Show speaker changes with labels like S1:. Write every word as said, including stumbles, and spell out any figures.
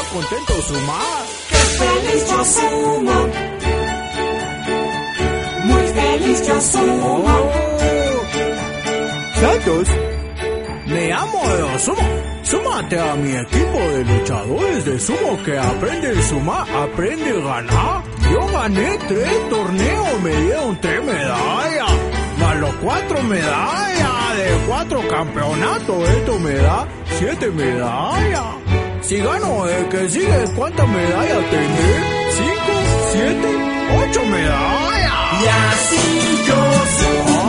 S1: contento sumar.
S2: ¡Qué feliz yo sumo! Muy feliz yo sumo.
S1: Oh. Santos, me amo de sumo. Súmate a mi equipo de luchadores de sumo que aprende a sumar, aprende a ganar. Yo gané tres torneos, me dieron tres medallas. Más los cuatro medallas de cuatro campeonatos, esto me da siete medallas. Si gano el que sigue, ¿cuántas medallas tendré? Cinco, siete, ocho medallas.
S2: Y así yo sumo.